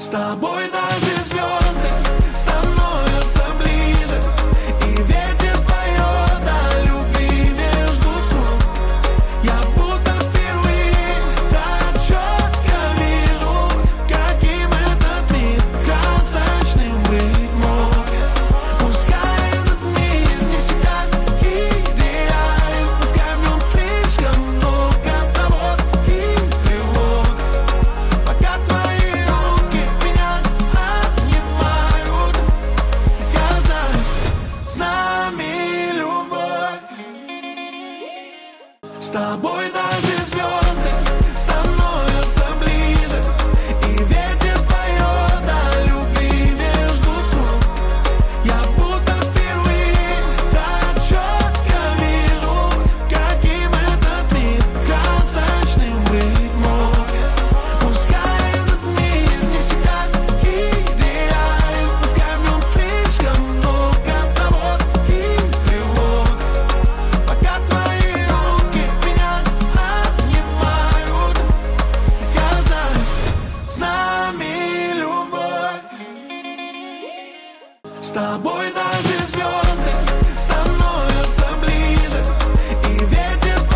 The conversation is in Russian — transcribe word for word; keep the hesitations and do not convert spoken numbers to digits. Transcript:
С тобой даже звезды становятся ближе, и ветер поет о любви между строк. Я будто впервые так четко вижу, каким этот мир красочным быть мог. Пускай этот мир не всегда идеален, пускай в нем слишком много забот и тревог. Пока твои руки меня обнимают, я знаю, с нами любовь. С тобой даже звезды становятся ближе, и ветер поет о любви между строк. Я будто впервые так четко вижу, каким этот мир красочным быть мог. Пускай этот мир не всегда идеален, пускай в нем слишком много забот и тревог. Пока твои руки меня обнимают, я знаю, с нами любовь. С тобой на